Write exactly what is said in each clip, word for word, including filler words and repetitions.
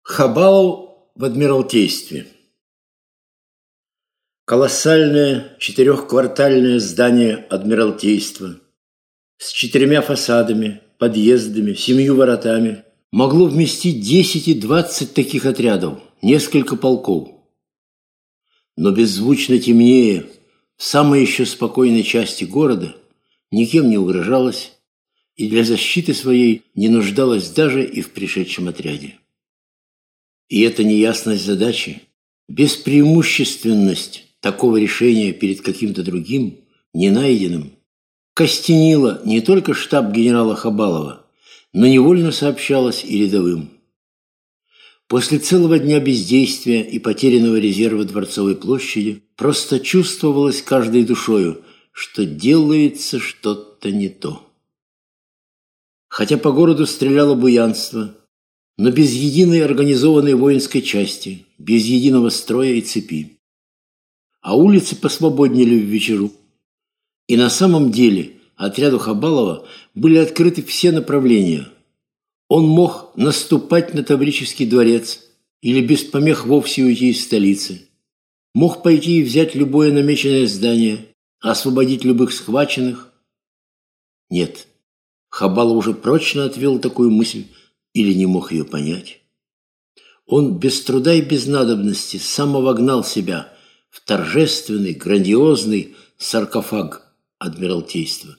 Хабалов в Адмиралтействе. Колоссальное четырехквартальное здание Адмиралтейства с четырьмя фасадами, подъездами, семью воротами могло вместить десять и двадцать таких отрядов, несколько полков. Но беззвучно темнее, в самой еще спокойной части города, никем не угрожалось и для защиты своей не нуждалась даже и в пришедшем отряде. И эта неясность задачи, беспреимущественность такого решения перед каким-то другим, ненайденным, костенила не только штаб генерала Хабалова, но невольно сообщалась и рядовым. После целого дня бездействия и потерянного резерва Дворцовой площади просто чувствовалось каждой душою, что делается что-то не то. Хотя по городу стреляло буянство, но без единой организованной воинской части, без единого строя и цепи. А улицы посвободнели в вечеру. И на самом деле отряду Хабалова были открыты все направления. Он мог наступать на Таврический дворец или без помех вовсе уйти из столицы. Мог пойти и взять любое намеченное здание, освободить любых схваченных. Нет, Хабалов уже прочно отвел такую мысль или не мог ее понять. Он без труда и без надобности самовогнал себя в торжественный, грандиозный саркофаг Адмиралтейства.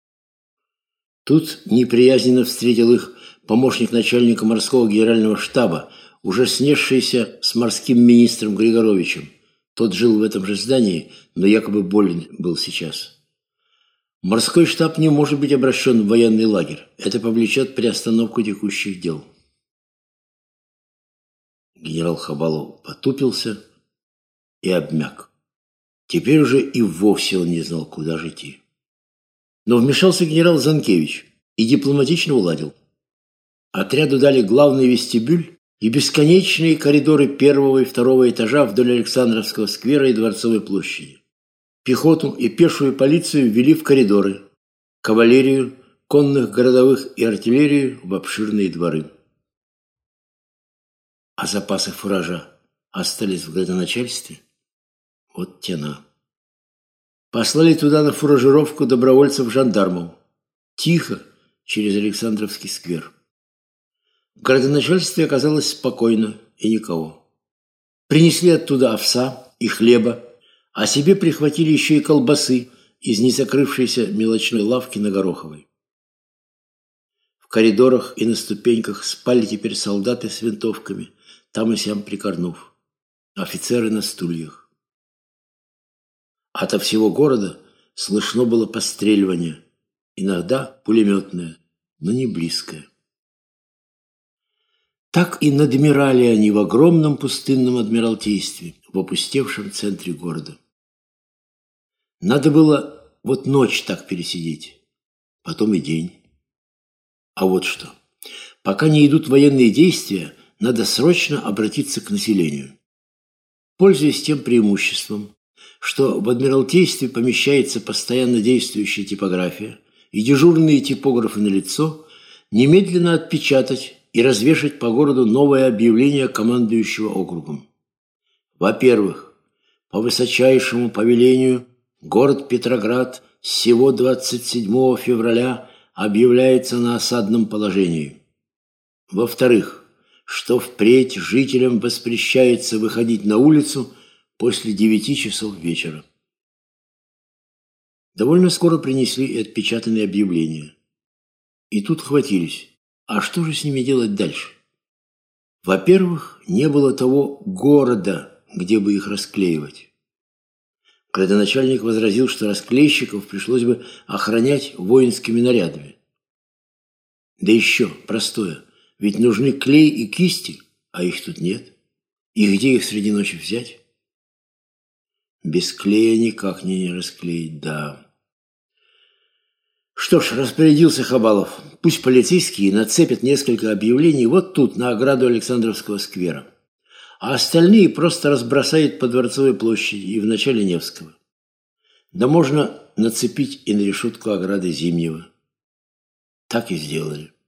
Тут неприязненно встретил их помощник начальника морского генерального штаба, уже снесшийся с морским министром Григоровичем. Тот жил в этом же здании, но якобы болен был сейчас. Морской штаб не может быть обращен в военный лагерь. Это повлечет приостановку текущих дел. Генерал Хабалов потупился и обмяк. Теперь уже и вовсе он не знал, куда же идти. Но вмешался генерал Занкевич и дипломатично уладил. Отряду дали главный вестибюль и бесконечные коридоры первого и второго этажа вдоль Александровского сквера и Дворцовой площади. Пехоту и пешую полицию ввели в коридоры, кавалерию, конных, городовых и артиллерию в обширные дворы. А запасы фуража остались в градоначальстве? Вот тяна. Послали туда на фуражировку добровольцев-жандармов. Тихо, через Александровский сквер. В градоначальстве оказалось спокойно и никого. Принесли оттуда овса и хлеба, а себе прихватили еще и колбасы из незакрывшейся мелочной лавки на Гороховой. В коридорах и на ступеньках спали теперь солдаты с винтовками, там и сям прикорнув, офицеры на стульях. Ото всего города слышно было постреливание, иногда пулеметное, но не близкое. Так и надмирали они в огромном пустынном Адмиралтействе, в опустевшем центре города. Надо было вот ночь так пересидеть, потом и день. А вот что. Пока не идут военные действия, надо срочно обратиться к населению. Пользуясь тем преимуществом, что в Адмиралтействе помещается постоянно действующая типография и дежурные типографы налицо, немедленно отпечатать и развешать по городу новое объявление командующего округом. Во-первых, по высочайшему повелению город Петроград с сего двадцать седьмого февраля объявляется на осадном положении. Во-вторых, что впредь жителям воспрещается выходить на улицу после девяти часов вечера. Довольно скоро принесли и отпечатанные объявления. И тут хватились. А что же с ними делать дальше? Во-первых, не было того города, где бы их расклеивать. Градоначальник возразил, что расклейщиков пришлось бы охранять воинскими нарядами. Да еще простое, ведь нужны клей и кисти, а их тут нет. И где их среди ночи взять? Без клея никак не, не расклеить, да. Что ж, распорядился Хабалов. Пусть полицейские нацепят несколько объявлений вот тут, на ограду Александровского сквера. А остальные просто разбросают по Дворцовой площади и в начале Невского. Да можно нацепить и на решетку ограды Зимнего. Так и сделали.